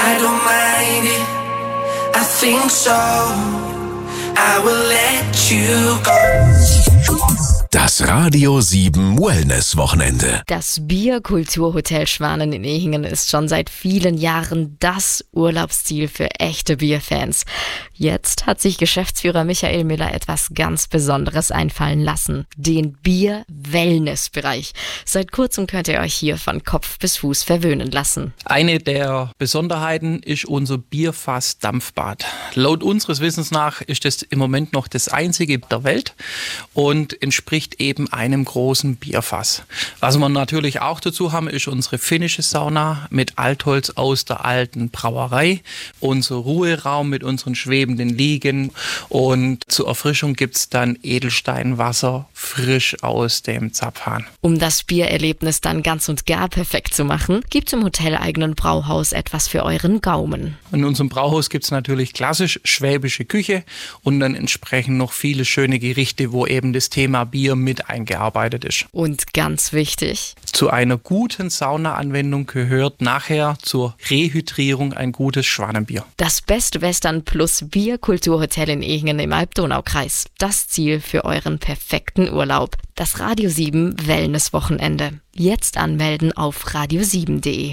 I don't mind it, I think so, I will let you go. Das Radio 7 Wellness-Wochenende. Das Bierkulturhotel Schwanen in Ehingen ist schon seit vielen Jahren das Urlaubsziel für echte Bierfans. Jetzt hat sich Geschäftsführer Michael Müller etwas ganz Besonderes einfallen lassen. Den Bier-Wellness-Bereich. Seit kurzem könnt ihr euch hier von Kopf bis Fuß verwöhnen lassen. Eine der Besonderheiten ist unser Bierfass-Dampfbad. Laut unseres Wissens nach ist das im Moment noch das einzige der Welt und entspricht eben einem großen Bierfass. Was wir natürlich auch dazu haben, ist unsere finnische Sauna mit Altholz aus der alten Brauerei, unser Ruheraum mit unseren schwebenden Liegen und zur Erfrischung gibt es dann Edelsteinwasser frisch aus dem Zapfhahn. Um das Biererlebnis dann ganz und gar perfekt zu machen, gibt es im hoteleigenen Brauhaus etwas für euren Gaumen. In unserem Brauhaus gibt es natürlich klassisch schwäbische Küche und dann entsprechend noch viele schöne Gerichte, wo eben das Thema Bier mit eingearbeitet ist. Und ganz wichtig: Zu einer guten Saunaanwendung gehört nachher zur Rehydrierung ein gutes Schwanenbier. Das Best Western Plus Bierkulturhotel in Ehingen im Alb-Donau-Kreis. Das Ziel für euren perfekten Urlaub. Das Radio 7 Wellness-Wochenende. Jetzt anmelden auf radio7.de.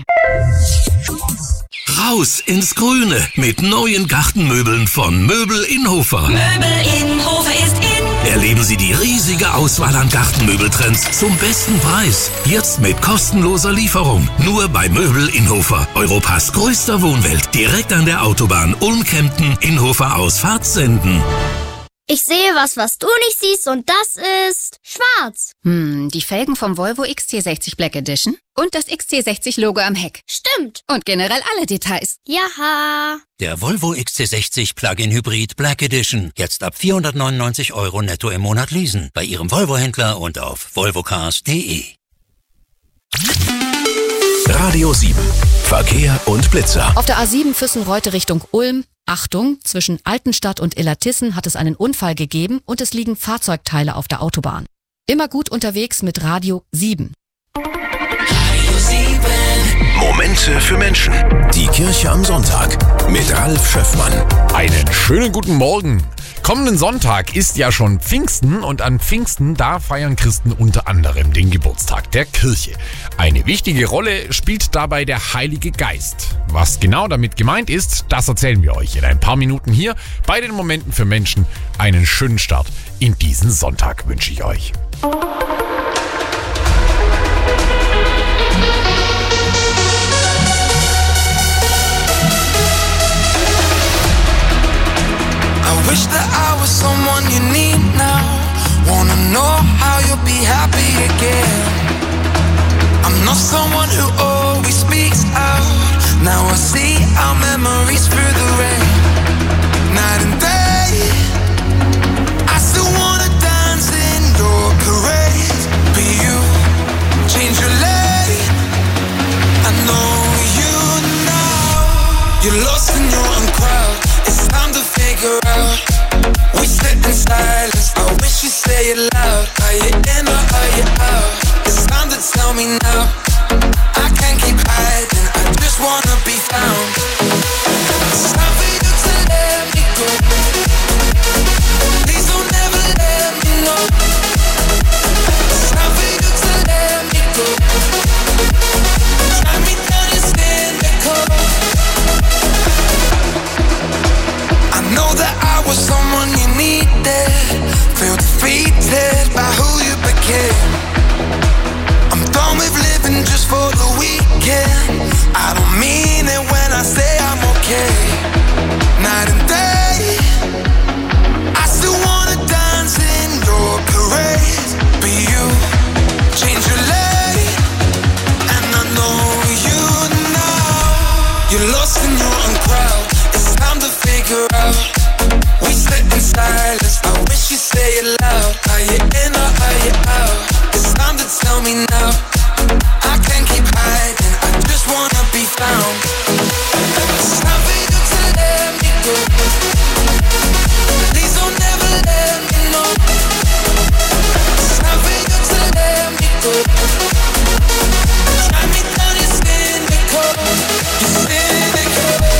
Raus ins Grüne mit neuen Gartenmöbeln von Möbel Inhofer. Möbel Inhofer ist in. Erleben Sie die riesige Auswahl an Gartenmöbeltrends zum besten Preis. Jetzt mit kostenloser Lieferung. Nur bei Möbel Inhofer. Europas größter Wohnwelt. Direkt an der Autobahn Ulm-Kempten, Inhofer Ausfahrt Senden. Ich sehe was du nicht siehst und das ist schwarz. Die Felgen vom Volvo XC60 Black Edition und das XC60-Logo am Heck. Stimmt. Und generell alle Details. Jaha. Der Volvo XC60 Plug-in Hybrid Black Edition. Jetzt ab 499 € netto im Monat leasen. Bei Ihrem Volvo-Händler und auf volvocars.de. Radio 7. Verkehr und Blitzer. Auf der A7 Füssen-Reute Richtung Ulm. Achtung, zwischen Altenstadt und Illertissen hat es einen Unfall gegeben und es liegen Fahrzeugteile auf der Autobahn. Immer gut unterwegs mit Radio 7. Radio 7. Momente für Menschen. Die Kirche am Sonntag mit Ralf Schöffmann. Einen schönen guten Morgen. Kommenden Sonntag ist ja schon Pfingsten und an Pfingsten, da feiern Christen unter anderem den Geburtstag der Kirche. Eine wichtige Rolle spielt dabei der Heilige Geist. Was genau damit gemeint ist, das erzählen wir euch in ein paar Minuten hier bei den Momenten für Menschen. Einen schönen Start in diesen Sonntag wünsche ich euch. I wish that I was someone you need now. Wanna know how you'll be happy again. I'm not someone who always speaks out. Now I see our memories through the rain. Night and day, I still wanna dance in your parade. But you change your lane. I know you now. You're lost in your own crowd. It's time to figure out. We sit in silence. I wish you'd say it loud. Are you in or are you out? It's time to tell me now. I can't keep hiding. I just wanna be found. It's time for you to let me go. Please don't ever let me know. It's time for you to let me go. Drive me down your cynical. I know that I was someone you needed. Feel defeated by who you became. I'm done with living just for the weekend. I don't mean it when I say I'm okay. Night and day, I still wanna dance in your parade. But you change your lane, and I know you now. You're lost in your own crowd. It's time to figure out. We sit in silence. I wish you'd say it loud. Are you in or are you out? It's time to tell me now. I can't keep hiding. I just wanna be found. It's time for you to let me go. Please don't ever let me know. It's time for you to let me go. Drive me down your cynical. You're cynical.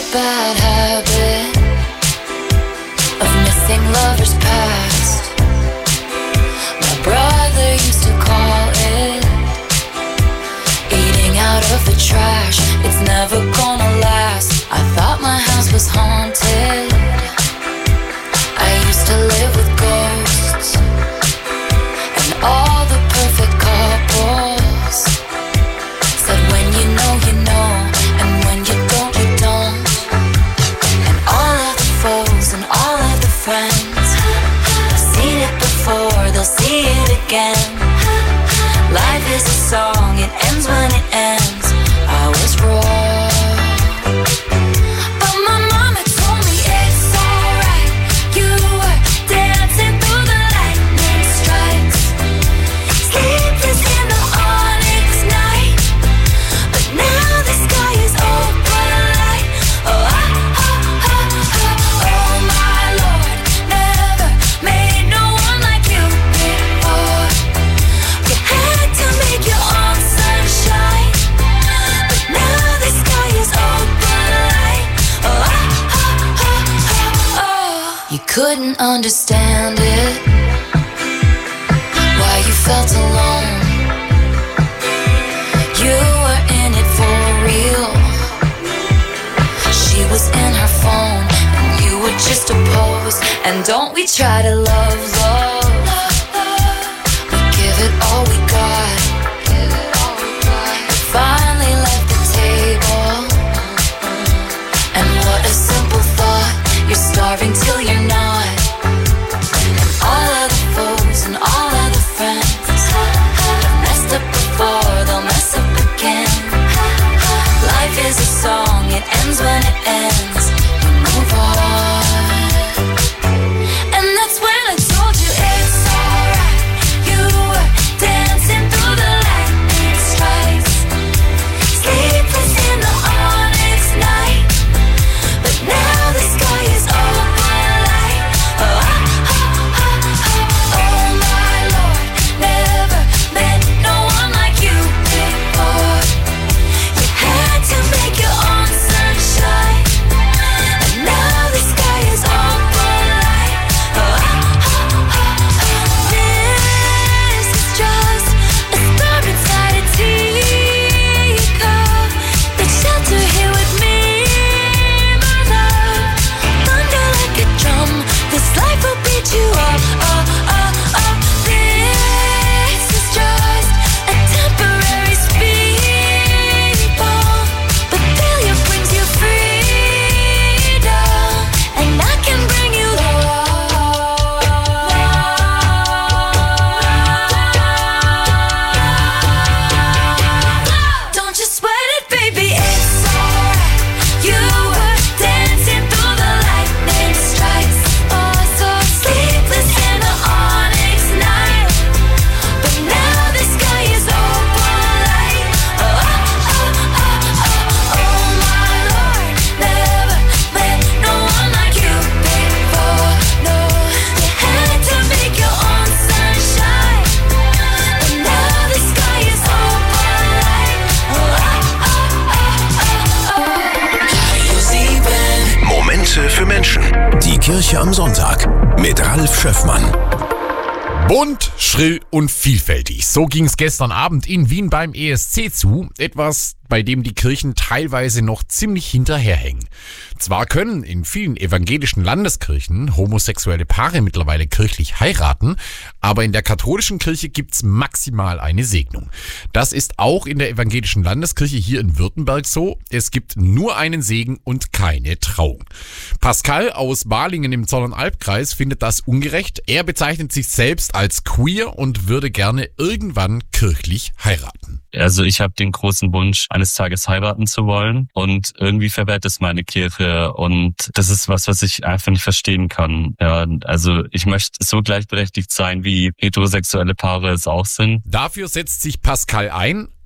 a bad habit of missing lovers past. My brother used to call it eating out of the trash. It's never gonna last. I thought my house was haunted. I used to live with ghosts and all the perfect couples said when you know, and when you don't, you don't. And all of the foes and all of the friends have seen it before, they'll see it again. Life is a song, it ends when it ends. I was wrong, but my mama told me it's alright. You were dancing through the lightning strikes, sleepless in the onyx night. But now the sky is open light. Oh, oh my Lord, never made no one like you before. You had to make your own sunshine, but now the sky is open light. Oh. You couldn't understand it, why you felt alone. You were in it for real. She was in her phone, and you were just a pose. And don't we try to love? We give it all we got. Finally left the table, and what a simple thought. You're starving till you're not. And all of the foes and all of the friends have messed up before, they'll mess up again. Life is a song, it ends when it ends. You move on. And that's when I told you it's alright. You were dancing through the lightning strikes, sleepless in the onyx night. But now the sky is open light. Oh my Lord, never met no one like you before. You had to make your own sunshine, and now the sky is open light. This is just a storm inside a teacup. But shelter here with me, my love. Thunder like a drum, this life will beat you up. This is just a temporary speed bump, but failure brings you freedom, and I can bring you love. Don't you sweat it, baby, it's alright. You were dancing through the lightning strikes, so sleepless in the onyx night. But now the sky is open light. Oh my Lord, never met no one like you before. No, you had to make your own sunshine, but now the sky is open light. Momente für Menschen. Die Kirche am Sonntag mit Ralf Schöffmann. Bunt, schrill und vielfältig. So ging es gestern Abend in Wien beim ESC zu. Etwas, bei dem die Kirchen teilweise noch ziemlich hinterherhängen. Zwar können in vielen evangelischen Landeskirchen homosexuelle Paare mittlerweile kirchlich heiraten, aber in der katholischen Kirche gibt's maximal eine Segnung. Das ist auch in der evangelischen Landeskirche hier in Württemberg so. Es gibt nur einen Segen und keine Trauung. Pascal aus Balingen im Zollernalbkreis findet das ungerecht. Er bezeichnet sich selbst als queer und würde gerne irgendwann kirchlich heiraten. Also ich habe den großen Wunsch, eines Tages heiraten zu wollen, und irgendwie verwehrt es meine Kirche, und das ist was ich einfach nicht verstehen kann. Ja, also ich möchte so gleichberechtigt sein, wie heterosexuelle Paare es auch sind. Dafür setzt sich Pascal ein.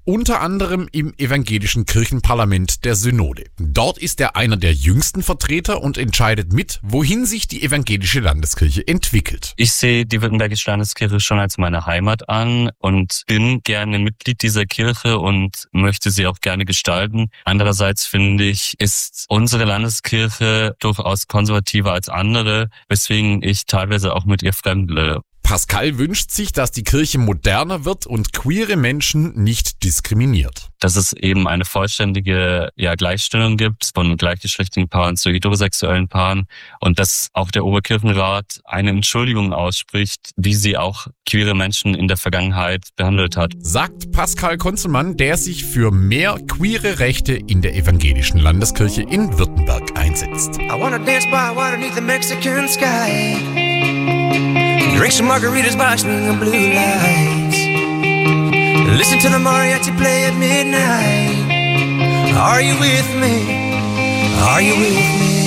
unter anderem im evangelischen Kirchenparlament der Synode. Dort ist er einer der jüngsten Vertreter und entscheidet mit, wohin sich die evangelische Landeskirche entwickelt. Ich sehe die Württembergische Landeskirche schon als meine Heimat an und bin gerne Mitglied dieser Kirche und möchte sie auch gerne gestalten. Andererseits finde ich, ist unsere Landeskirche durchaus konservativer als andere, weswegen ich teilweise auch mit ihr fremdle. Pascal wünscht sich, dass die Kirche moderner wird und queere Menschen nicht diskriminiert. Dass es eben eine vollständige Gleichstellung gibt von gleichgeschlechtlichen Paaren zu heterosexuellen Paaren und dass auch der Oberkirchenrat eine Entschuldigung ausspricht, wie sie auch queere Menschen in der Vergangenheit behandelt hat. Sagt Pascal Konzelmann, der sich für mehr queere Rechte in der evangelischen Landeskirche in Württemberg einsetzt. I wanna dance by water beneath the Mexican sky. Drink some margaritas by swinging blue lights. Listen to the mariachi play at midnight. Are you with me? Are you with me?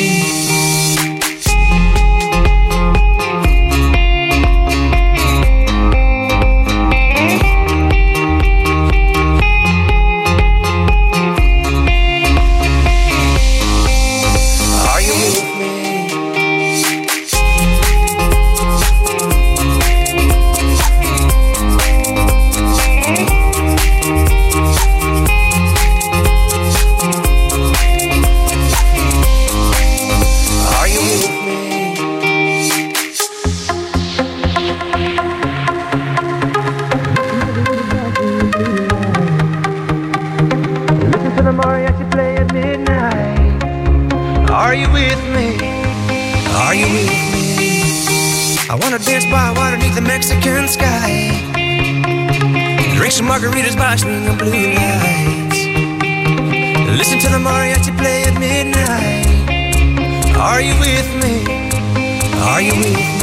Are you with me? Are you with me? I wanna dance by water beneath the Mexican sky. Drink some margaritas by swinging blue lights. Listen to the mariachi play at midnight. Are you with me? Are you with me?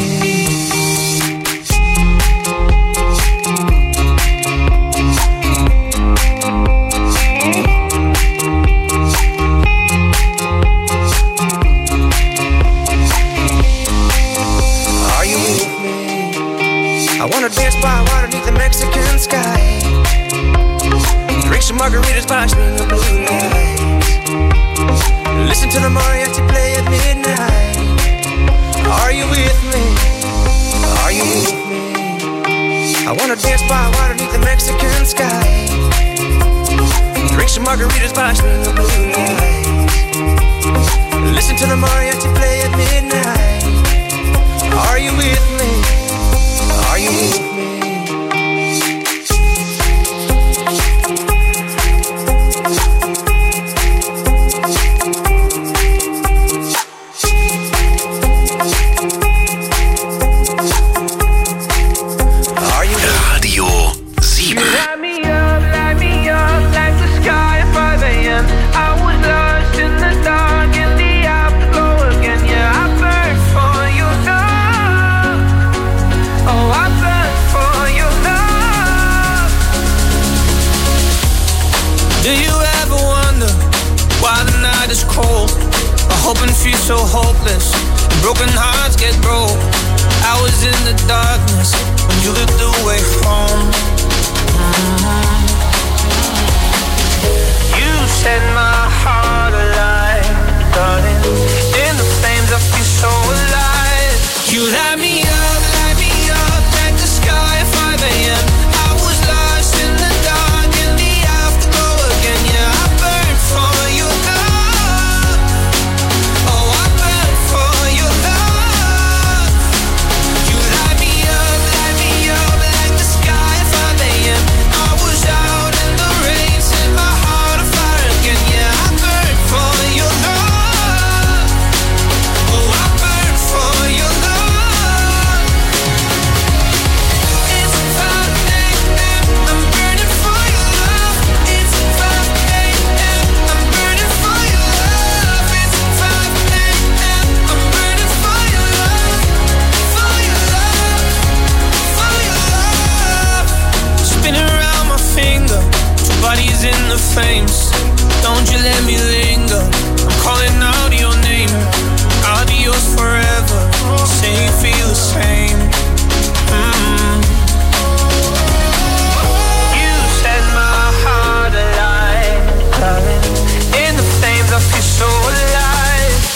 I wanna dance by water beneath the Mexican sky. Drink some margaritas by swinging blue lights. Listen to the mariachi play at midnight. Are you with me? Are you with me? I wanna dance by water beneath the Mexican sky. Drink some margaritas by swinging blue lights. Listen to the mariachi play at midnight. Are you with me? Are you with me? Radio 7. Light me up like the sky at 5 a.m. I was lost in the dark in the afterglow again. Yeah, I burned for your love. Oh, I burned for your love. Do you ever wonder why the night is cold? I hope and feel so hopeless. Broken hearts get broke. I was in the darkness when you looked away home. You set my heart alive, darling. In the flames I feel so alive. You light me up like the sky at 5 a.m. I was lost in the dark in the afterglow again. Yeah, I burned for your love. Oh, I burned for your love. You light me up like the sky at 5 a.m. I was out in the rain, set my heart on fire again. Yeah, I burned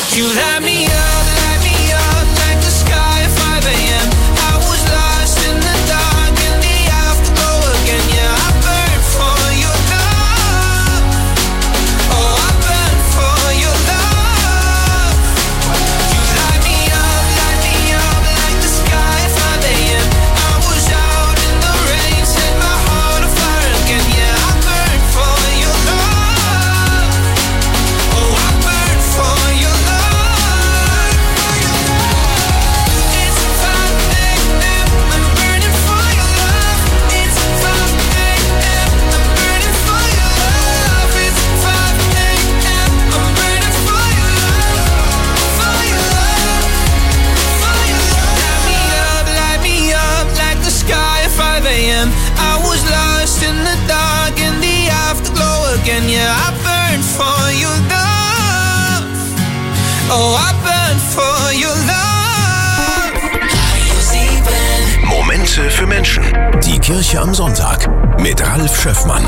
You light me up like the sky at 5 a.m. I was lost in the dark in the afterglow again. Yeah, I burn for your love. Oh, I burn for your love. You light me up like the sky at 5 a.m. I was out in the rain, set my heart on fire again. Yeah, I burn for your love. Oh, I burn for your love. It's 5 a.m. I'm burning for your love. It's 5 a.m. I'm burning for your love. It's 5 a.m. I'm burning for your love. For your love. For your love. Light me up like the sky at 5 a.m. I was lost in the dark in the afterglow again. Yeah, I burn for your love. Oh, I burn for your love. Momente für Menschen. Die Kirche am Sonntag mit Ralf Schöffmann.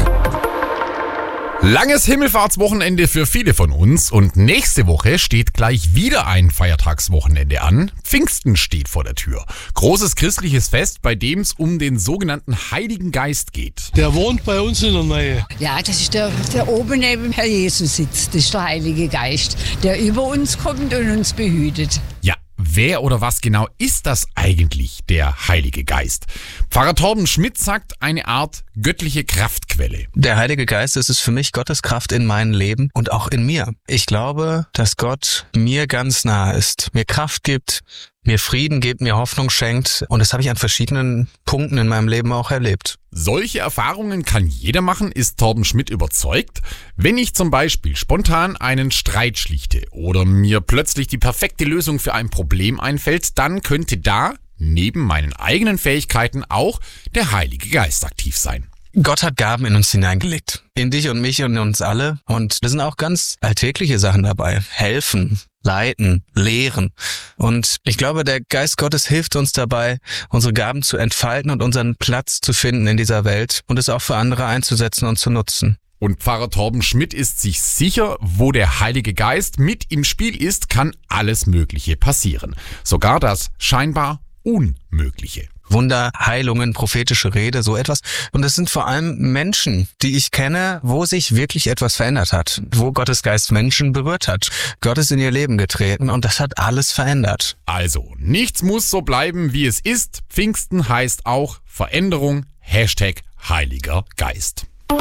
Langes Himmelfahrtswochenende für viele von uns und nächste Woche steht gleich wieder ein Feiertagswochenende an. Pfingsten steht vor der Tür. Großes christliches Fest, bei dem es um den sogenannten Heiligen Geist geht. Der wohnt bei uns in der Nähe. Ja, das ist der oben neben Herr Jesus sitzt. Das ist der Heilige Geist, der über uns kommt und uns behütet. Ja, wer oder was genau ist das eigentlich, der Heilige Geist? Pfarrer Torben Schmidt sagt, eine Art göttliche Kraftquelle. Der Heilige Geist, das ist für mich Gottes Kraft in meinem Leben und auch in mir. Ich glaube, dass Gott mir ganz nah ist, mir Kraft gibt, mir Frieden gibt, mir Hoffnung schenkt und das habe ich an verschiedenen Punkten in meinem Leben auch erlebt. Solche Erfahrungen kann jeder machen, ist Torben Schmidt überzeugt. Wenn ich zum Beispiel spontan einen Streit schlichte oder mir plötzlich die perfekte Lösung für ein Problem einfällt, dann könnte da neben meinen eigenen Fähigkeiten auch der Heilige Geist aktiv sein. Gott hat Gaben in uns hineingelegt. In dich und mich und in uns alle. Und da sind auch ganz alltägliche Sachen dabei. Helfen, leiten, lehren. Und ich glaube, der Geist Gottes hilft uns dabei, unsere Gaben zu entfalten und unseren Platz zu finden in dieser Welt und es auch für andere einzusetzen und zu nutzen. Und Pfarrer Torben Schmidt ist sich sicher, wo der Heilige Geist mit im Spiel ist, kann alles Mögliche passieren. Sogar das scheinbar Unmögliche. Wunder, Heilungen, prophetische Rede, so etwas. Und es sind vor allem Menschen, die ich kenne, wo sich wirklich etwas verändert hat, wo Gottes Geist Menschen berührt hat. Gott ist in ihr Leben getreten und das hat alles verändert. Also, nichts muss so bleiben, wie es ist. Pfingsten heißt auch Veränderung, Heiliger Geist. Do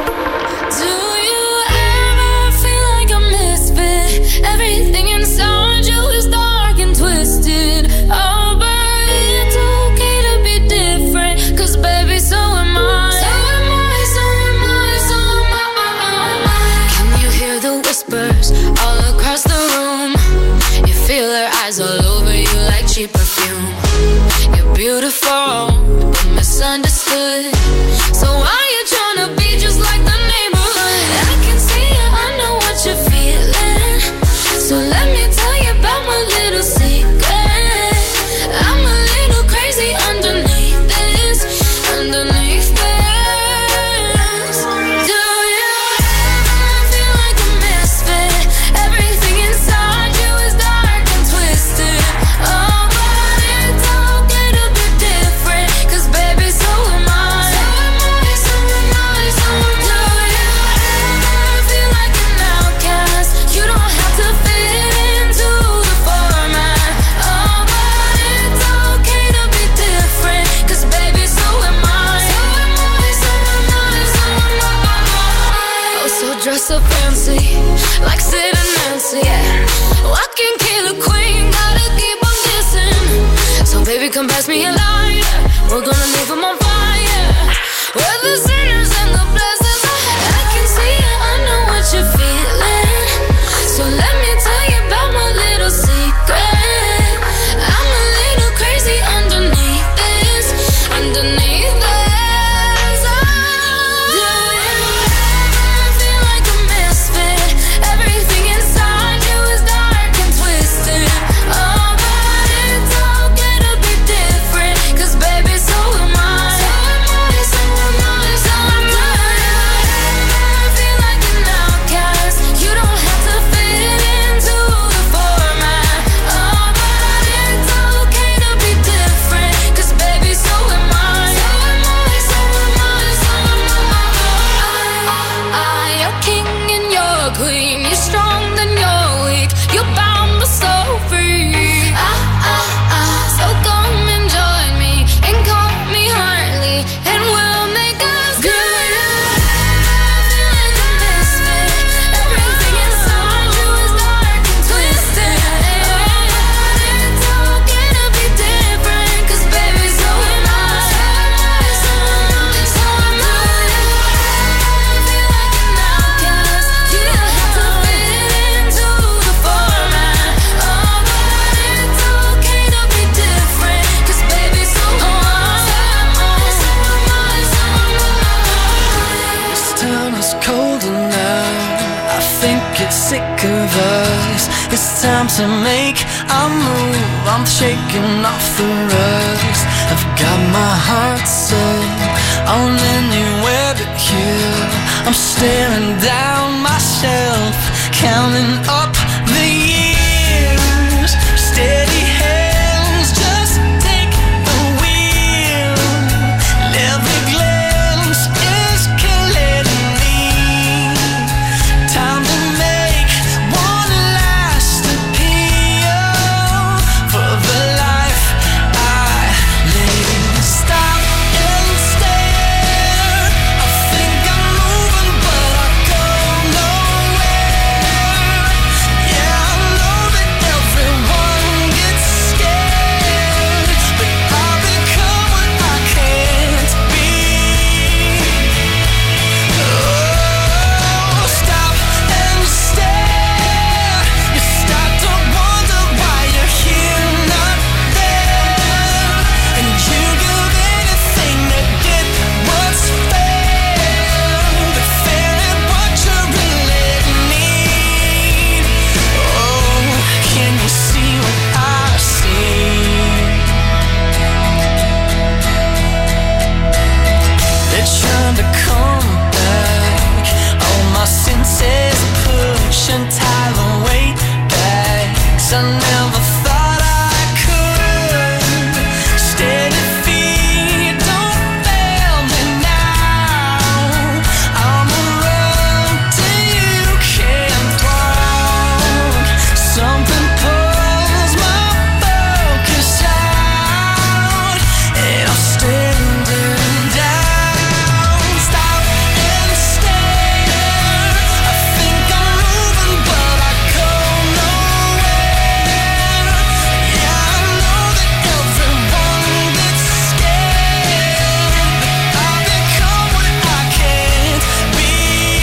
you ever feel like a misfit? Everything inside you is dark and twisted. Oh, but it's okay to be different, 'cause baby, so am I. So am I, so am I, so am I. Can you hear the whispers all across the room? You feel her eyes all over you like cheap perfume. You're beautiful, but misunderstood. So why you tryna be just like the neighborhood? I can see it, I know what you're feeling. So let me tell you about my little secret. I'm a little crazy underneath this, underneath this. Do you ever feel like a misfit? Everything inside you is dark and twisted. Oh, but it's okay to be different, 'cause baby, so am I. So am I, so am I, so am I. Do you ever feel like an outcast? You don't have to fit into the format. Oh, but it's okay to be different, 'cause baby, so am I. So am I, so am I, so am I. Oh, so dress up fancy, like Sid and Nancy, yeah. Walking killer queen, gotta keep on kissing. So baby, come pass me a lighter, we're gonna leave them on fire. We're the sinners and the blessings. I can see it, I know what you're feeling. So let me tell you about my little secret. I'm a little crazy underneath this, underneath this. Do you ever feel like a misfit? Everything sick of us. It's time to make a move. I'm shaking off the rust. I've got my heart set on anywhere but here. I'm staring down myself, counting up the years. Steady hands, just take the wheel. Every glance is killing me. Time to make one last appeal for the life I live. Stop and stare. I think I'm moving, but I go nowhere. Yeah, I know that everyone gets scared, but I become what I can't be. Oh, stop and stare. You start to wonder why you're here, not there, and you give anything to get what's fair, but fair ain't what you really need. Oh, can you see what I see? They're trying to come back. All my senses push and tie the weight back. 'Cause I never thought I could. Steady feet, don't fail me now. I'ma run till you can't walk. Something pulls my focus out, and I'm standing down. Stop and stare. I think I'm moving, but I go nowhere. Yeah, I know that everyone gets scared, but I become what I can't be.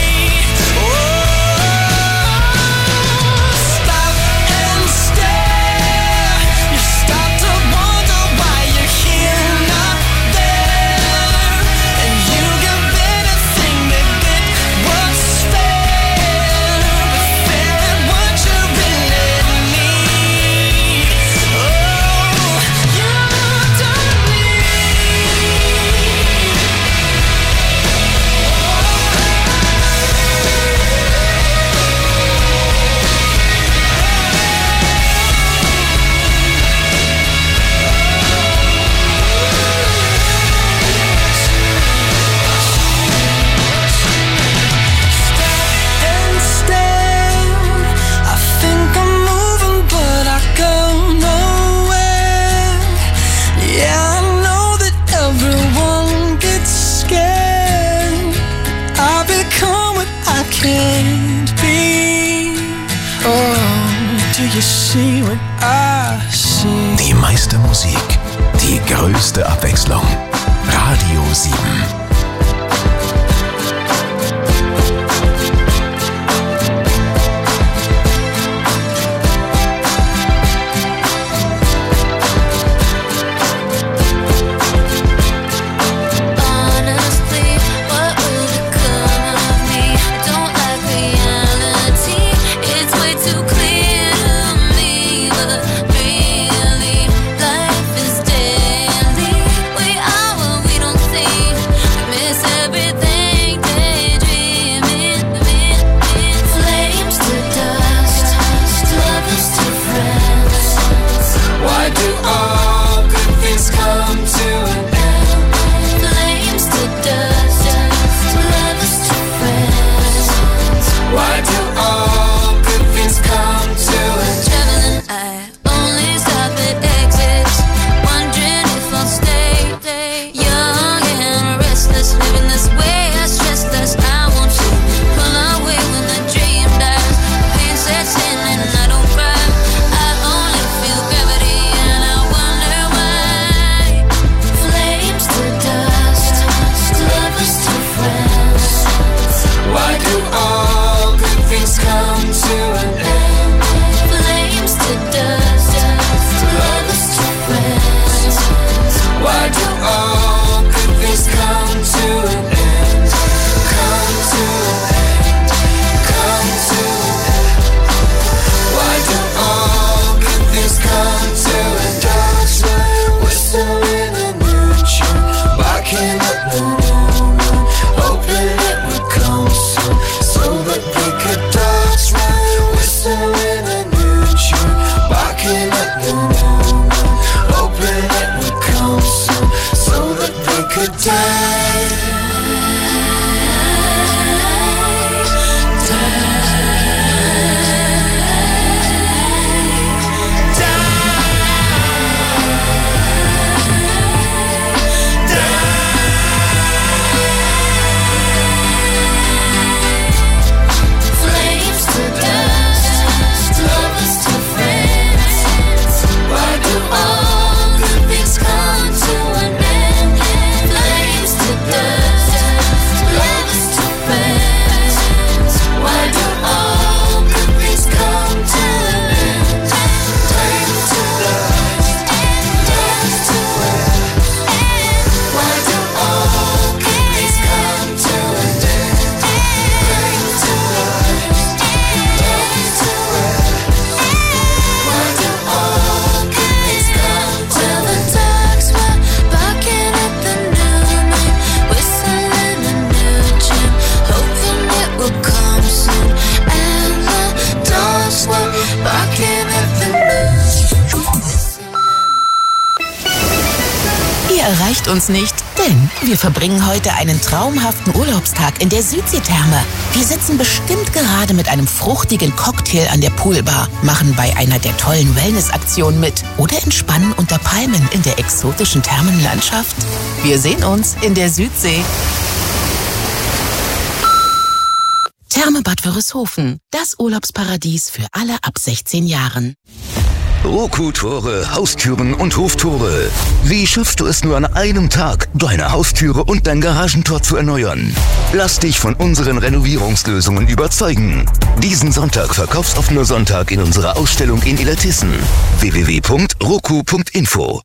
Oh, stop and stare. You start to wonder why you're here, not there, and you give anything to get what's fair, but fair ain't what you really need. Oh, you don't and stare. I think I'm moving, but I go nowhere. Yeah, I know that everyone gets scared. I become what I can't be. Oh, do you see what I see? Die meiste Musik, die größte Abwechslung. Radio 7. Honestly, what will become of me? I don't like reality. It's way too clear to me, but really, life is daily. We are what we don't see. We bricht uns nicht, denn wir verbringen heute einen traumhaften Urlaubstag in der Südseetherme. Wir sitzen bestimmt gerade mit einem fruchtigen Cocktail an der Poolbar, machen bei einer der tollen Wellnessaktionen mit oder entspannen unter Palmen in der exotischen Thermenlandschaft. Wir sehen uns in der Südsee. Therme Bad Wörishofen, das Urlaubsparadies für alle ab 16 Jahren. Roku-Tore, Haustüren und Hoftore. Wie schaffst du es nur an einem Tag, deine Haustüre und dein Garagentor zu erneuern? Lass dich von unseren Renovierungslösungen überzeugen. Diesen Sonntag verkaufsoffener Sonntag in unserer Ausstellung in Illertissen. www.roku.info